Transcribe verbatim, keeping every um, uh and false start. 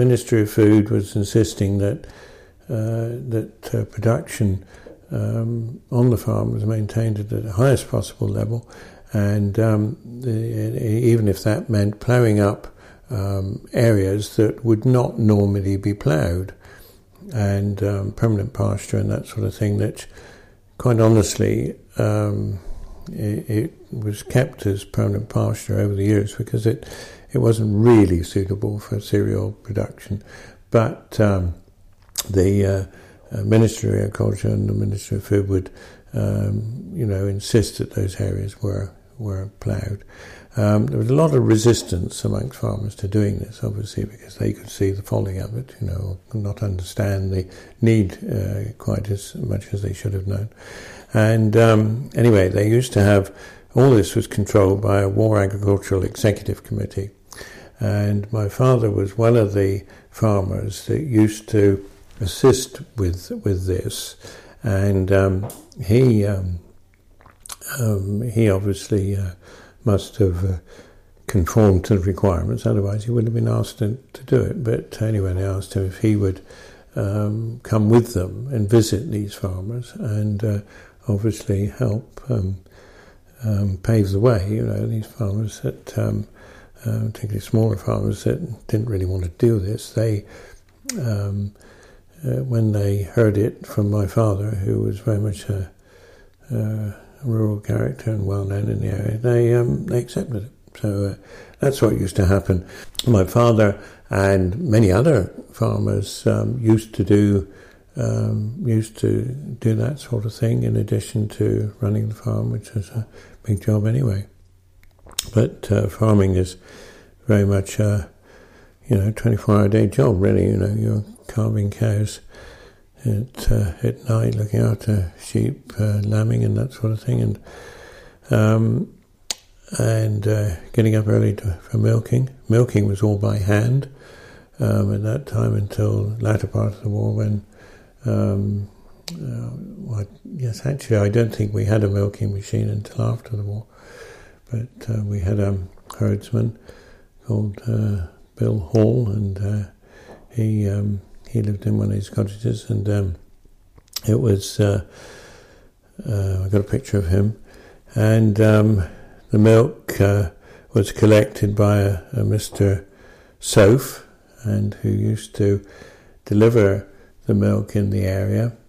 Ministry of Food was insisting that uh, that uh, production um, on the farm was maintained at the highest possible level, and um, the, even if that meant ploughing up um, areas that would not normally be ploughed, and um, permanent pasture and that sort of thing, that quite honestly um, it, it was kept as permanent pasture over the years because it it wasn't really suitable for cereal production. But um, the uh, uh, Ministry of Agriculture and the Ministry of Food would um, you know insist that those areas were were ploughed. Um, there was a lot of resistance amongst farmers to doing this, obviously, because they could see the folly of it, you know, not understand the need uh, quite as much as they should have known. And um, anyway, they used to have, all this was controlled by a War Agricultural Executive Committee. And my father was one of the farmers that used to assist with with this. And um, he, um, um, he obviously... Uh, must have uh, conformed to the requirements, otherwise he wouldn't have been asked to, to do it. But anyway, they asked him if he would um, come with them and visit these farmers and uh, obviously help um, um, pave the way. You know, these farmers that, um, uh, particularly smaller farmers that didn't really want to do this, they, um, uh, when they heard it from my father, who was very much a uh, rural character and well known in the area, they um, they accepted it. So uh, that's what used to happen. My father and many other farmers um, used to do um, used to do that sort of thing in addition to running the farm, which was a big job anyway. But uh, farming is very much a you know twenty-four hour day job, really. You know, you're calving cows At, uh, at night, looking after sheep, uh, lambing and that sort of thing, and um, and uh, getting up early to, for milking. Milking was all by hand um, at that time until the latter part of the war when, um, uh, well, yes, actually I don't think we had a milking machine until after the war, but uh, we had a herdsman called uh, Bill Hall, and uh, he... Um, He lived in one of his cottages, and um, it was, uh, uh, I got a picture of him, and um, the milk uh, was collected by a, a Mister Soph, and who used to deliver the milk in the area,